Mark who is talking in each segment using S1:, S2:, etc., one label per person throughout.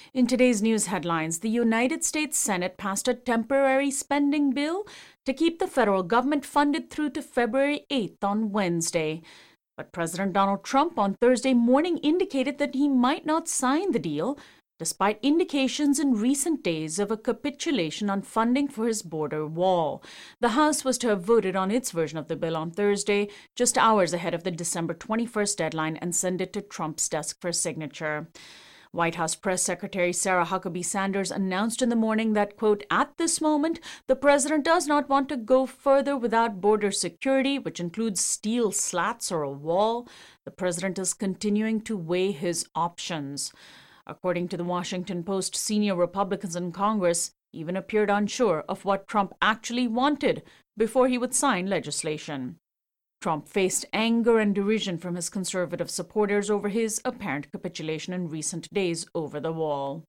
S1: In today's news headlines, the United States Senate passed a temporary spending bill to keep the federal government funded through to February 8th on Wednesday. But President Donald Trump on Thursday morning indicated that he might not sign the deal, despite indications in recent days of a capitulation on funding for his border wall. The House was to have voted on its version of the bill on Thursday, just hours ahead of the December 21st deadline, and send it to Trump's desk for signature. White House Press Secretary Sarah Huckabee Sanders announced in the morning that, quote, at this moment, the president does not want to go further without border security, which includes steel slats or a wall. The president is continuing to weigh his options. According to the Washington Post, senior Republicans in Congress even appeared unsure of what Trump actually wanted before he would sign legislation. Trump faced anger and derision from his conservative supporters over his apparent capitulation in recent days over the wall.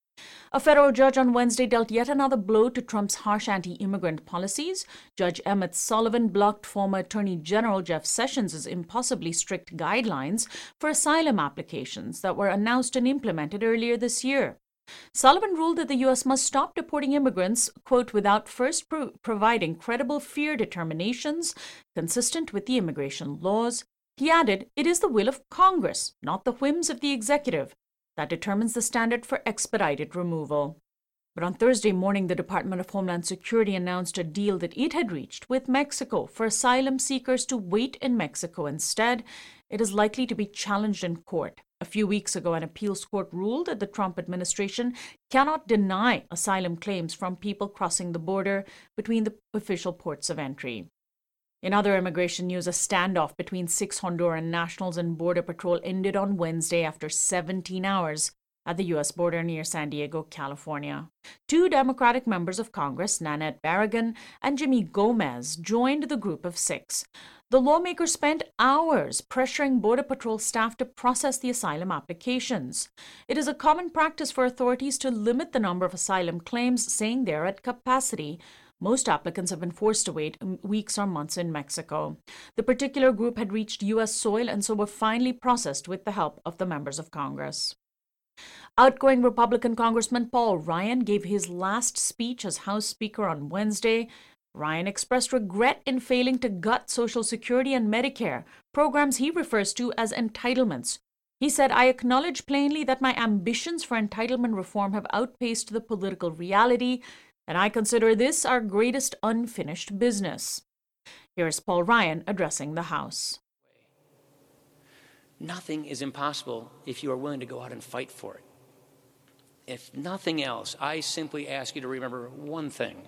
S1: A federal judge on Wednesday dealt yet another blow to Trump's harsh anti-immigrant policies. Judge Emmett Sullivan blocked former Attorney General Jeff Sessions' impossibly strict guidelines for asylum applications that were announced and implemented earlier this year. Sullivan ruled that the U.S. must stop deporting immigrants, quote, without first providing credible fear determinations consistent with the immigration laws. He added, it is the will of Congress, not the whims of the executive, that determines the standard for expedited removal. But on Thursday morning, the Department of Homeland Security announced a deal that it had reached with Mexico for asylum seekers to wait in Mexico instead. It is likely to be challenged in court. A few weeks ago, an appeals court ruled that the Trump administration cannot deny asylum claims from people crossing the border between the official ports of entry. In other immigration news, a standoff between 6 Honduran nationals and Border Patrol ended on Wednesday after 17 hours at the U.S. border near San Diego, California. 2 Democratic members of Congress, Nanette Barragán and Jimmy Gomez, joined the group of 6. The lawmakers spent hours pressuring Border Patrol staff to process the asylum applications. It is a common practice for authorities to limit the number of asylum claims, saying they're at capacity. Most applicants have been forced to wait weeks or months in Mexico. The particular group had reached U.S. soil and so were finally processed with the help of the members of Congress. Outgoing Republican Congressman Paul Ryan gave his last speech as House Speaker on Wednesday. Ryan expressed regret in failing to gut Social Security and Medicare, programs he refers to as entitlements. He said, I acknowledge plainly that my ambitions for entitlement reform have outpaced the political reality, and I consider this our greatest unfinished business. Here is Paul Ryan addressing the House.
S2: Nothing is impossible if you are willing to go out and fight for it. If nothing else, I simply ask you to remember one thing.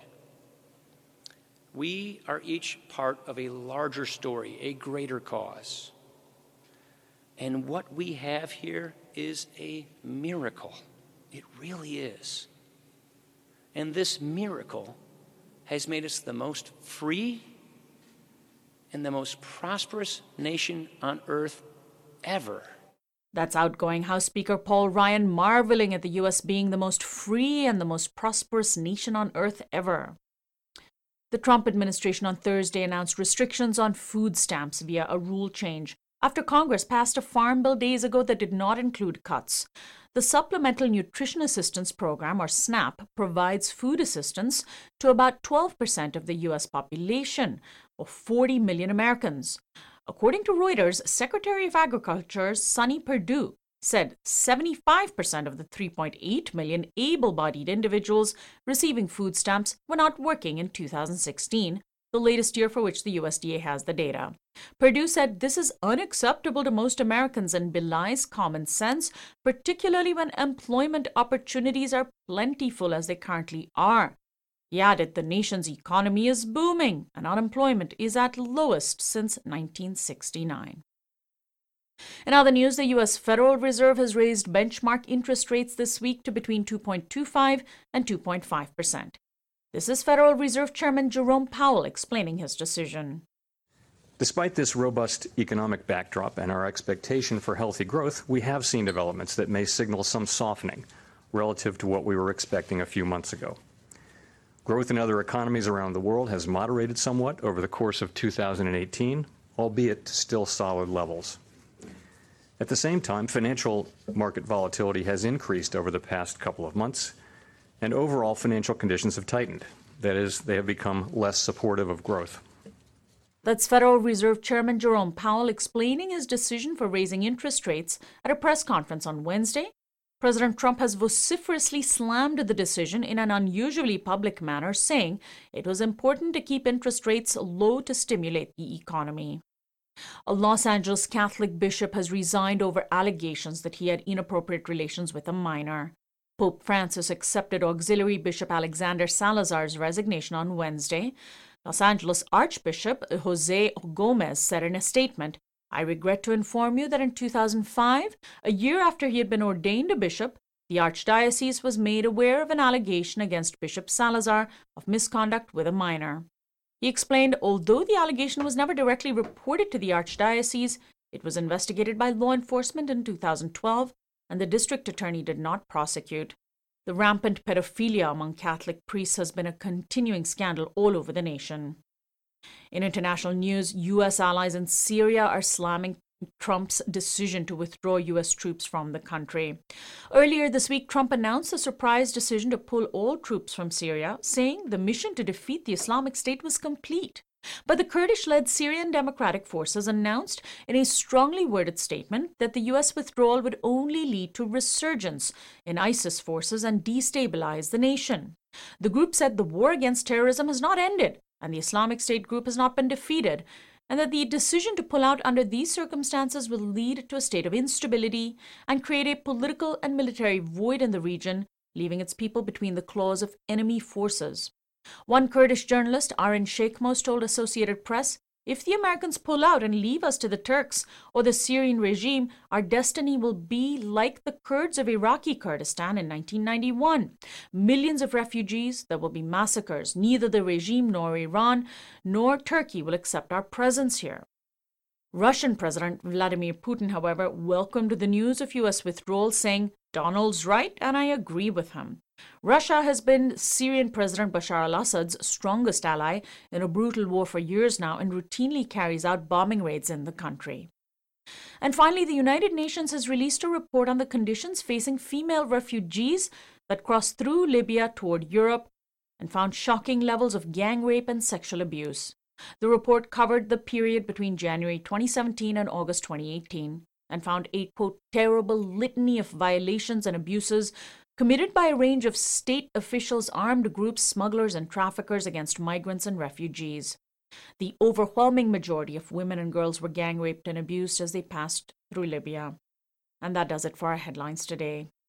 S2: We are each part of a larger story, a greater cause. And what we have here is a miracle. It really is. And this miracle has made us the most free and the most prosperous nation on earth ever.
S1: That's outgoing House Speaker Paul Ryan marveling at the U.S. being the most free and the most prosperous nation on earth ever. The Trump administration on Thursday announced restrictions on food stamps via a rule change after Congress passed a farm bill days ago that did not include cuts. The Supplemental Nutrition Assistance Program, or SNAP, provides food assistance to about 12% of the U.S. population, or 40 million Americans. According to Reuters, Secretary of Agriculture Sonny Perdue said 75% of the 3.8 million able-bodied individuals receiving food stamps were not working in 2016, the latest year for which the USDA has the data. Perdue said this is unacceptable to most Americans and belies common sense, particularly when employment opportunities are plentiful as they currently are. He added the nation's economy is booming and unemployment is at lowest since 1969. In other news, the U.S. Federal Reserve has raised benchmark interest rates this week to between 2.25 and 2.5%. This is Federal Reserve Chairman Jerome Powell explaining his decision.
S3: Despite this robust economic backdrop and our expectation for healthy growth, we have seen developments that may signal some softening relative to what we were expecting a few months ago. Growth in other economies around the world has moderated somewhat over the course of 2018, albeit to still solid levels. At the same time, financial market volatility has increased over the past couple of months, and overall financial conditions have tightened. That is, they have become less supportive of growth.
S1: That's Federal Reserve Chairman Jerome Powell explaining his decision for raising interest rates at a press conference on Wednesday. President Trump has vociferously slammed the decision in an unusually public manner, saying it was important to keep interest rates low to stimulate the economy. A Los Angeles Catholic bishop has resigned over allegations that he had inappropriate relations with a minor. Pope Francis accepted Auxiliary Bishop Alexander Salazar's resignation on Wednesday. Los Angeles Archbishop Jose Gomez said in a statement, "I regret to inform you that in 2005, a year after he had been ordained a bishop, the Archdiocese was made aware of an allegation against Bishop Salazar of misconduct with a minor." He explained, although the allegation was never directly reported to the Archdiocese, it was investigated by law enforcement in 2012, and the district attorney did not prosecute. The rampant pedophilia among Catholic priests has been a continuing scandal all over the nation. In international news, U.S. allies in Syria are slamming Trump's decision to withdraw U.S. troops from the country. Earlier this week, Trump announced a surprise decision to pull all troops from Syria, saying the mission to defeat the Islamic State was complete. But the Kurdish-led Syrian Democratic Forces announced in a strongly worded statement that the U.S. withdrawal would only lead to resurgence in ISIS forces and destabilize the nation. The group said the war against terrorism has not ended and the Islamic State group has not been defeated, and that the decision to pull out under these circumstances will lead to a state of instability and create a political and military void in the region, leaving its people between the claws of enemy forces. One Kurdish journalist, Arin Sheikmos, told Associated Press, "If the Americans pull out and leave us to the Turks or the Syrian regime, our destiny will be like the Kurds of Iraqi Kurdistan in 1991. Millions of refugees, there will be massacres. Neither the regime nor Iran nor Turkey will accept our presence here." Russian President Vladimir Putin, however, welcomed the news of U.S. withdrawal, saying, "Donald's right, and I agree with him." Russia has been Syrian President Bashar al-Assad's strongest ally in a brutal war for years now and routinely carries out bombing raids in the country. And finally, the United Nations has released a report on the conditions facing female refugees that cross through Libya toward Europe and found shocking levels of gang rape and sexual abuse. The report covered the period between January 2017 and August 2018 and found a, quote, terrible litany of violations and abuses committed by a range of state officials, armed groups, smugglers, and traffickers against migrants and refugees. The overwhelming majority of women and girls were gang raped and abused as they passed through Libya. And that does it for our headlines today.